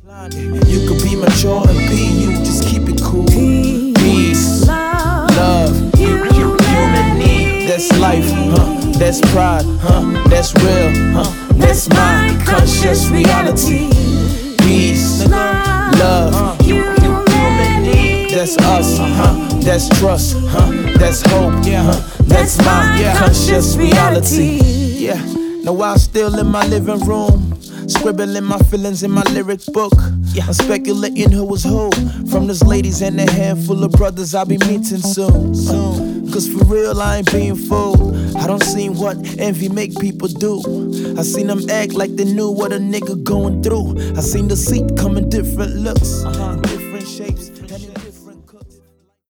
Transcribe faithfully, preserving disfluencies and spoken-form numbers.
You could be mature and be you, just keep it cool. Peace, love, love. Human need. That's life, huh? That's pride, huh? That's real, huh? That's my conscious reality. Peace, love, human need. That's us, huh? That's trust, huh? That's hope, huh? That's my conscious reality. Yeah. Now while still in my living room, scribbling my feelings in my lyric book, I'm speculating who was who from these ladies and a handful of brothers I'll be meeting soon. soon. Cause for real I ain't being fooled. I don't see what envy make people do. I seen them act like they knew what a nigga going through. I seen the seat come in different looks, uh-huh. different shapes.